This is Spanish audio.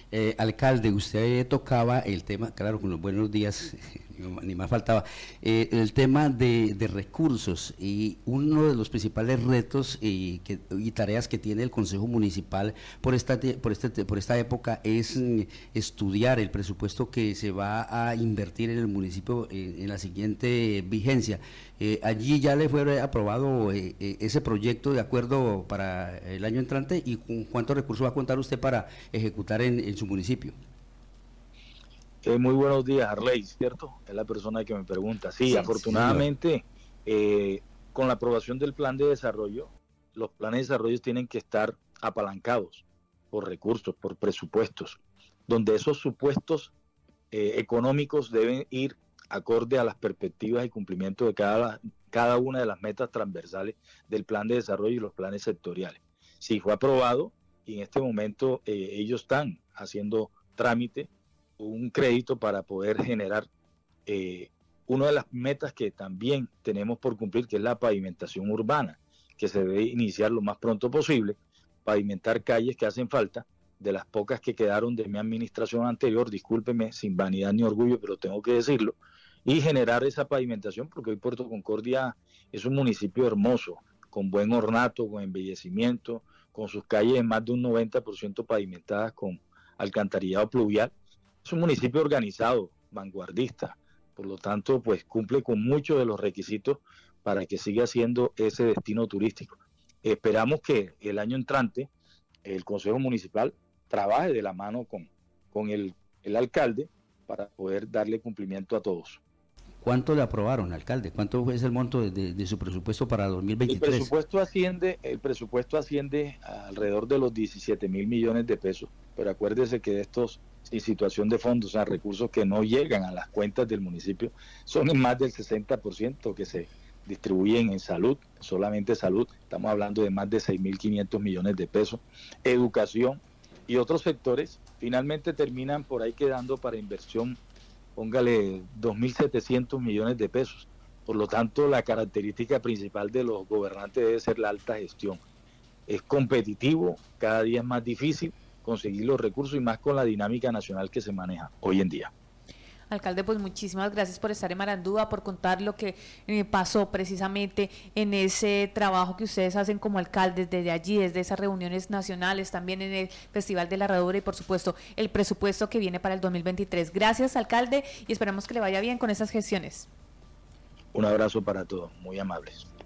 Alcalde, usted tocaba el tema, claro, con los buenos días, ni más faltaba, el tema de recursos, y uno de los principales retos y tareas que tiene el Consejo Municipal por esta época es estudiar el presupuesto que se va a invertir en el municipio en la siguiente vigencia. Allí ya le fue aprobado ese proyecto de acuerdo para el año entrante, y con cuántos recursos va a contar usted para ejecutar en su municipio. Muy buenos días, Arley, ¿cierto? Es la persona que me pregunta. Sí, Sí, sí, señor. afortunadamente, con la aprobación del plan de desarrollo, los planes de desarrollo tienen que estar apalancados por recursos, por presupuestos, donde esos supuestos económicos deben ir acorde a las perspectivas y cumplimiento de cada una de las metas transversales del plan de desarrollo y los planes sectoriales. Sí, fue aprobado y en este momento ellos están haciendo trámite un crédito para poder generar una de las metas que también tenemos por cumplir, que es la pavimentación urbana, que se debe iniciar lo más pronto posible, pavimentar calles que hacen falta, de las pocas que quedaron de mi administración anterior, discúlpeme, sin vanidad ni orgullo, pero tengo que decirlo, y generar esa pavimentación, porque hoy Puerto Concordia es un municipio hermoso, con buen ornato, con embellecimiento, con sus calles en más de un 90% pavimentadas con alcantarillado pluvial. Es un municipio organizado, vanguardista, por lo tanto, pues cumple con muchos de los requisitos para que siga siendo ese destino turístico. Esperamos que el año entrante el Consejo Municipal trabaje de la mano con el alcalde para poder darle cumplimiento a todos. ¿Cuánto le aprobaron, alcalde? ¿Cuánto es el monto de su presupuesto para 2023? El presupuesto asciende a alrededor de los 17.000 millones de pesos, pero acuérdese que de estos sin situación de fondos, o sea, recursos que no llegan a las cuentas del municipio, son en más del 60% que se distribuyen en salud, solamente salud, estamos hablando de más de 6.500 millones de pesos, educación y otros sectores, finalmente terminan por ahí quedando para inversión, póngale 2.700 millones de pesos. Por lo tanto, la característica principal de los gobernantes debe ser la alta gestión. Es competitivo, cada día es más difícil conseguir los recursos y más con la dinámica nacional que se maneja hoy en día. Alcalde, pues muchísimas gracias por estar en Marandúa, por contar lo que pasó precisamente en ese trabajo que ustedes hacen como alcaldes desde allí, desde esas reuniones nacionales, también en el Festival de la Herradura y por supuesto el presupuesto que viene para el 2023. Gracias, alcalde, y esperamos que le vaya bien con esas gestiones. Un abrazo para todos, muy amables.